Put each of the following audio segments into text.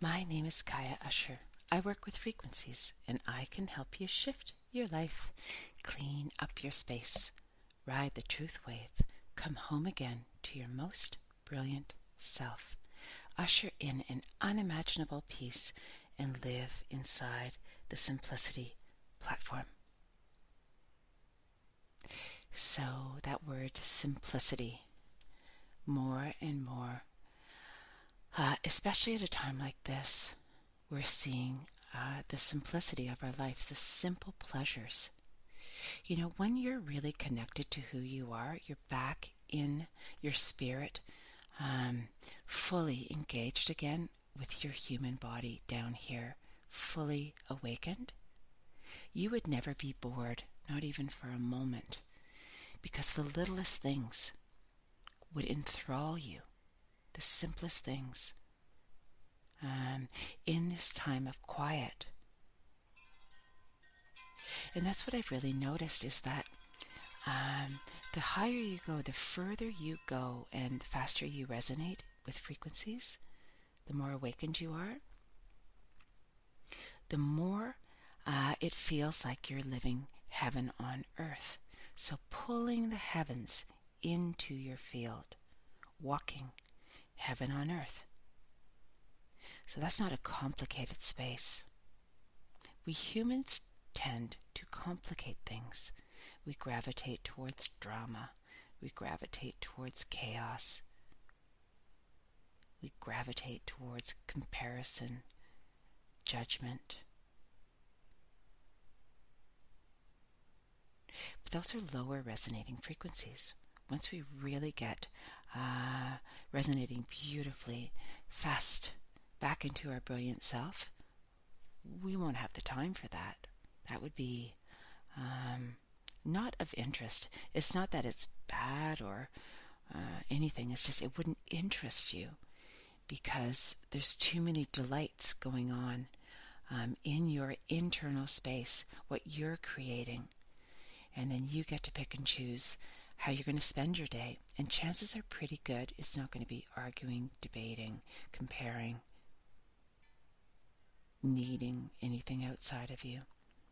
My name is Kaya Usher. I work with frequencies, and I can help you shift your life, clean up your space, ride the truth wave, come home again to your most brilliant self, usher in an unimaginable peace, and live inside the Simplicity platform. So that word simplicity, more and more, especially at a time like this, we're seeing the simplicity of our lives, the simple pleasures. You know, when you're really connected to who you are, you're back in your spirit, fully engaged again with your human body down here, fully awakened. You would never be bored, not even for a moment, because the littlest things would enthrall you, the simplest things. In this time of quiet. And that's what I've really noticed is that the higher you go, the further you go and the faster you resonate with frequencies, the more awakened you are, the more it feels like you're living heaven on earth. So pulling the heavens into your field, walking heaven on earth. So that's not a complicated space. We humans tend to complicate things. We gravitate towards drama. We gravitate towards chaos. We gravitate towards comparison, judgment. But those are lower resonating frequencies. Once we really get resonating beautifully fast back into our brilliant self, we won't have the time for that. That would be not of interest. It's not that it's bad or anything. It's just it wouldn't interest you because there's too many delights going on in your internal space, what you're creating. And then you get to pick and choose how you're going to spend your day. And chances are pretty good it's not going to be arguing, debating, comparing, needing anything outside of you.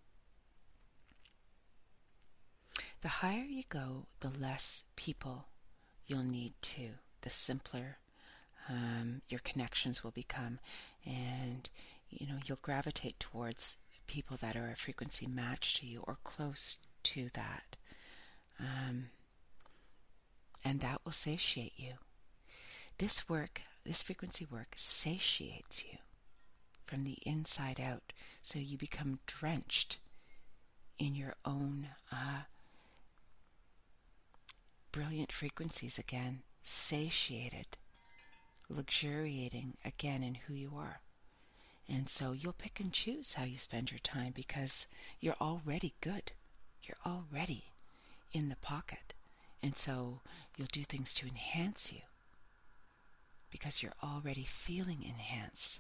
The higher you go, the less people you'll need to, the simpler your connections will become, and you'll gravitate towards people that are a frequency match to you or close to that, and that will satiate you. This frequency work satiates you from the inside out, so you become drenched in your own brilliant frequencies again, satiated, luxuriating again in who you are. And so you'll pick and choose how you spend your time because you're already good. You're already in the pocket. And so you'll do things to enhance you because you're already feeling enhanced.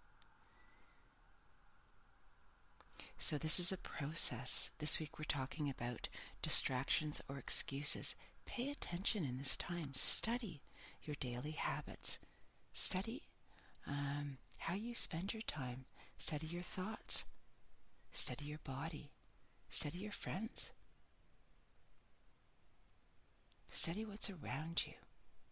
So this is a process. This week we're talking about distractions or excuses. Pay attention in this time. Study your daily habits. Study how you spend your time. Study your thoughts. Study your body. Study your friends. Study what's around you.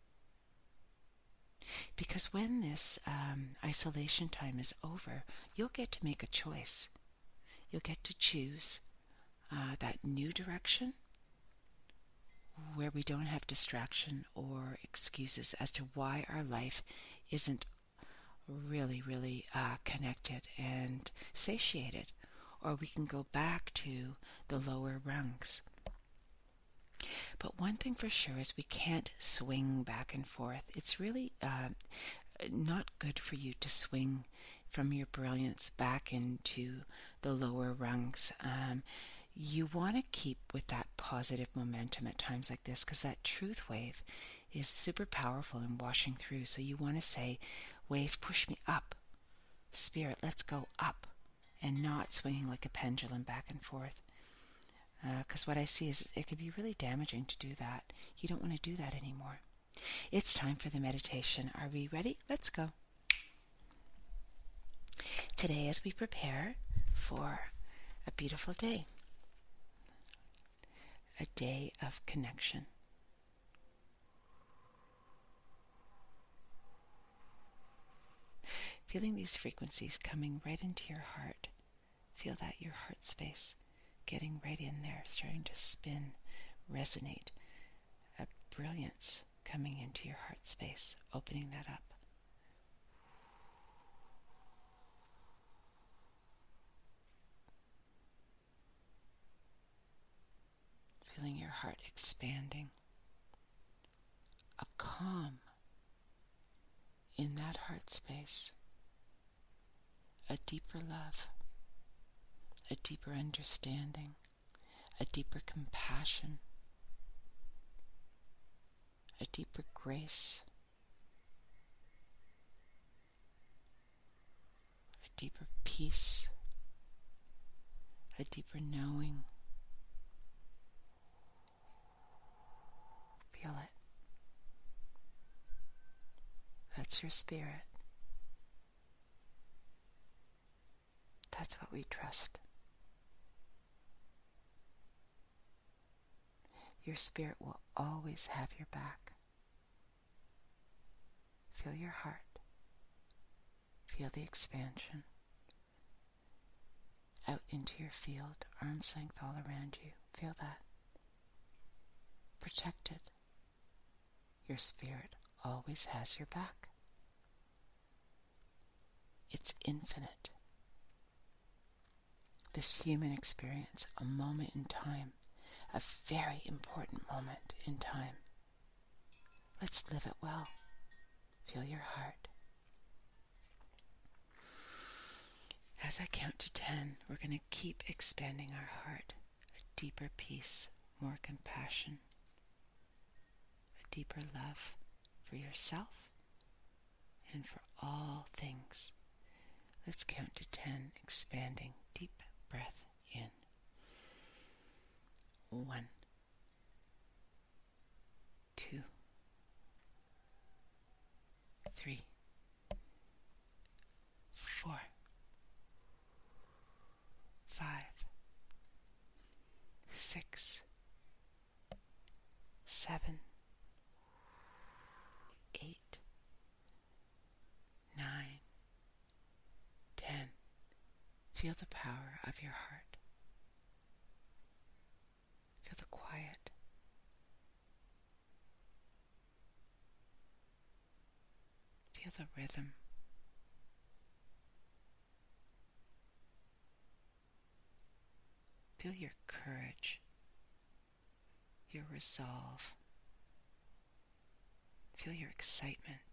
Because when this isolation time is over, you'll get to make a choice. You'll get to choose that new direction where we don't have distraction or excuses as to why our life isn't really, really connected and satiated. Or we can go back to the lower rungs. But one thing for sure is we can't swing back and forth. It's really not good for you to swing from your brilliance back into the lower rungs. You want to keep with that positive momentum at times like this because that truth wave is super powerful in washing through. So you want to say, wave, push me up. Spirit, let's go up, and not swinging like a pendulum back and forth. Because what I see is it could be really damaging to do that. You don't want to do that anymore. It's time for the meditation. Are we ready? Let's go. today as we prepare for a beautiful day, a day of connection. Feeling these frequencies coming right into your heart. Feel that your heart space getting right in there, starting to spin, resonate. A brilliance coming into your heart space, opening that up. Feeling your heart expanding. A calm in that heart space. A deeper love. A deeper understanding. A deeper compassion. A deeper grace. A deeper peace. A deeper knowing. Feel it. That's your spirit. That's what we trust. Your spirit will always have your back. Feel your heart. Feel the expansion. Out into your field, arm's length all around you. Feel that. Protected. Your spirit always has your back. It's infinite. This human experience, a moment in time, a very important moment in time. Let's live it well. Feel your heart. As I count to 10, we're going to keep expanding our heart. A deeper peace, more compassion, a deeper love for yourself and for all things. Let's count to 10, expanding. Deep breath in. 1, 2, 3, 4, 5, 6, 7, 8, 9, 10. Feel the power of your heart. Feel the quiet. Feel the rhythm. Feel your courage, your resolve. Feel your excitement.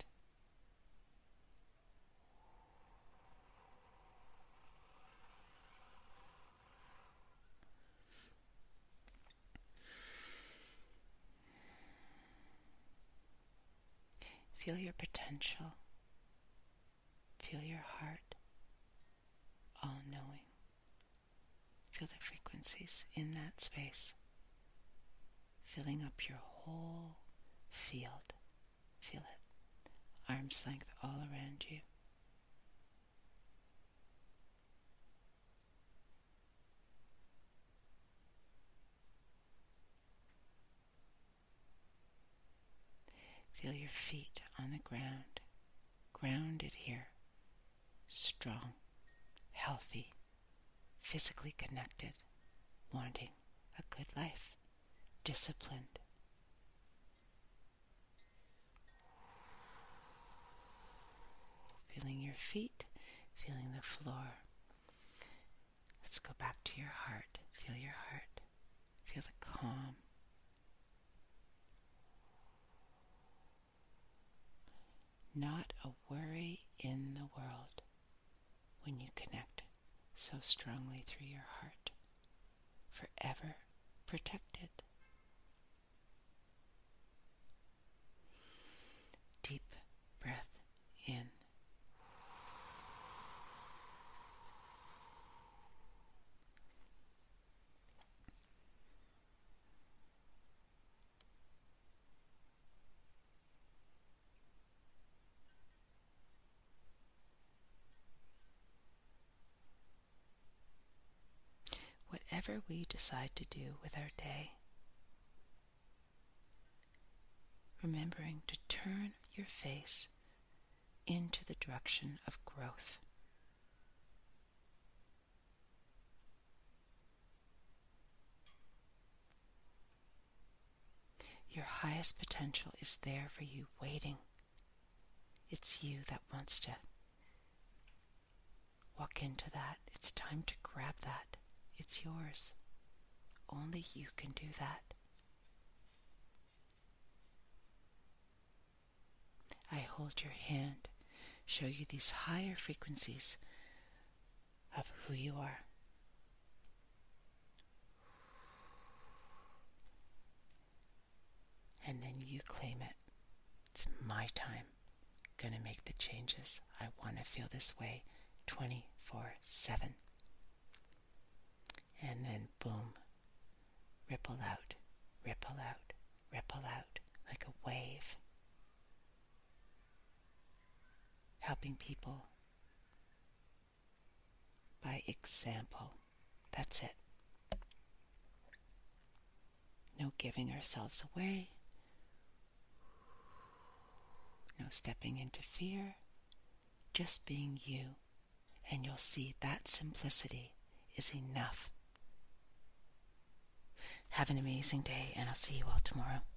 Feel your potential. Feel your heart, all-knowing. Feel the frequencies in that space, filling up your whole field. Feel it, arm's length all around you. Feel your feet on the ground, grounded here, strong, healthy, physically connected, wanting a good life, disciplined. Feeling your feet, feeling the floor. Let's go back to your heart. Feel your heart. Feel the calm. Not a worry in the world when you connect so strongly through your heart. Forever protected. Deep breath in. whatever we decide to do with our day. Remembering to turn your face into the direction of growth. Your highest potential is there for you, waiting. It's you that wants to walk into that. It's time to grab that. It's yours. Only you can do that. I hold your hand, show you these higher frequencies of who you are. And then you claim it. It's my time. Gonna make the changes. I want to feel this way 24/7. And then boom, ripple out, ripple out, ripple out like a wave. Helping people by example. That's it. No giving ourselves away. No stepping into fear. Just being you. And you'll see that simplicity is enough. Have an amazing day, and I'll see you all tomorrow.